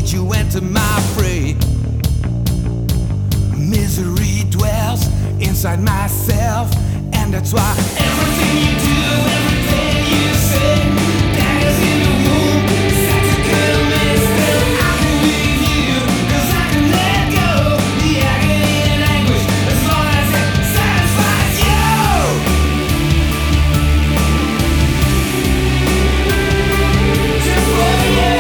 that you enter my fray. Misery dwells inside myself, and that's why everything you do, everything you say, daggers in the womb, set to kill me. Still I can leave you, 'cause I can let go the agony and anguish as long as it satisfies you. Just for you.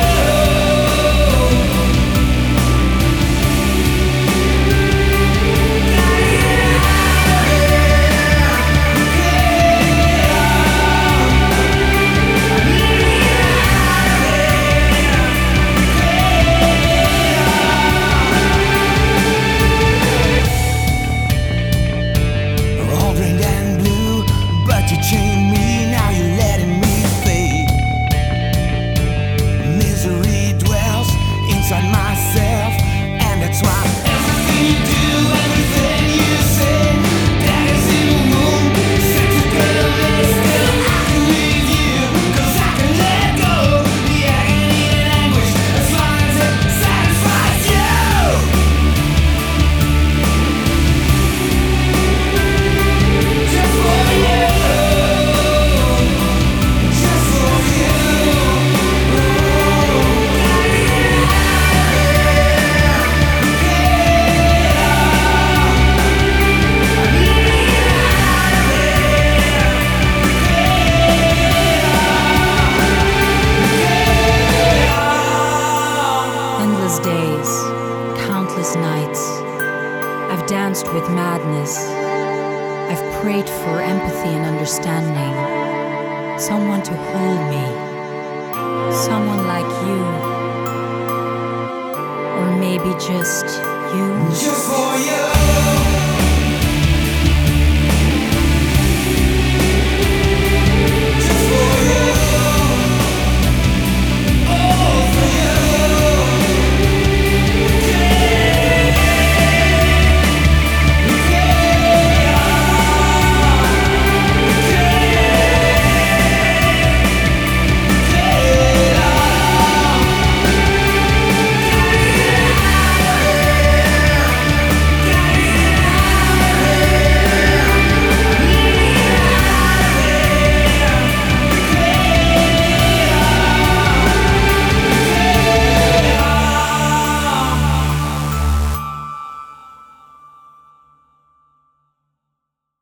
Myself, and that's why everything you do, everything you say, daggers in the womb, set to kill me. Still I can leave you, 'cause I can let go the agony and anguish as long as it satisfies you. Just for you, just for you. Days, countless nights, I've danced with madness. I've prayed for empathy and understanding, someone to hold me, someone like you, or maybe just you. Just for you.